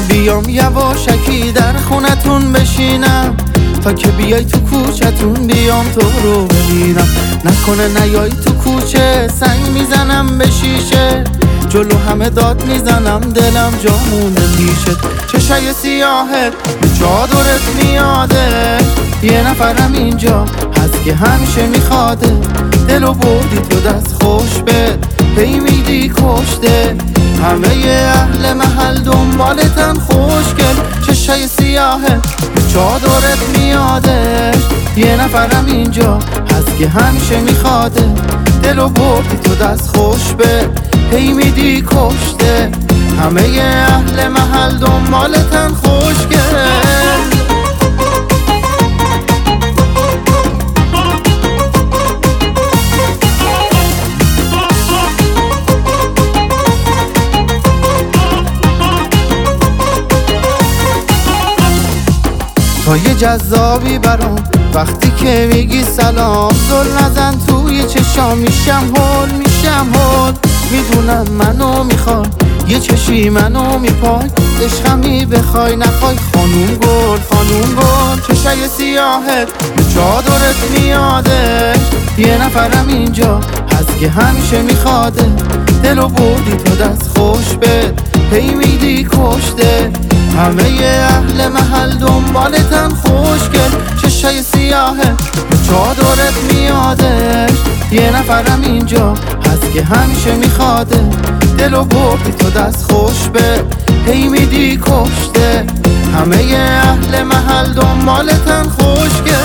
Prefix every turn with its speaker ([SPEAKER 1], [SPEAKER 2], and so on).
[SPEAKER 1] بیام یواشکی در خونتون بشینم، تا که بیای تو کوچتون بیام تو رو ببینم. نکنه نیای تو کوچه سنگ میزنم به شیشه، جلو همه داد میزنم دلم جامونه پیشت. چشای سیاهت به چادرت میاده، یه نفرم اینجا هست که همیشه میخواده. دلو بردی تو دست خوش بد، هی میدی کشته. همه اهل محل دنبالتن خوشگل. چشای سیاهت به چادرت میاده، یه نفرم اینجا هست که همیشه میخواده. دلو بردی تو دست خوش بد، هی میدی کشته. همه اهل محل دنبالتن خوشگل. تا یه جذابی برام وقتی که میگی سلام، زل نزن توی چشام میشم هول میدونم منو میخوای، یه چشی منو میپای. عشقمی بخوای نخوای خانوم گل چشای سیاهت به چادرت میاده، یه نفرم اینجا هست که همیشه میخواده. دلو بردی تو دست خوش بد، هی میدی کشته. همه اهل محل دنبالتن خوشگل. چشای سیاهت به چادرت میاده، یه نفرم اینجا هست که همیشه میخواده. دلو بردی تو دست خوش بد، هی میدی کشته. همه اهل محل دنبالتن خوشگل.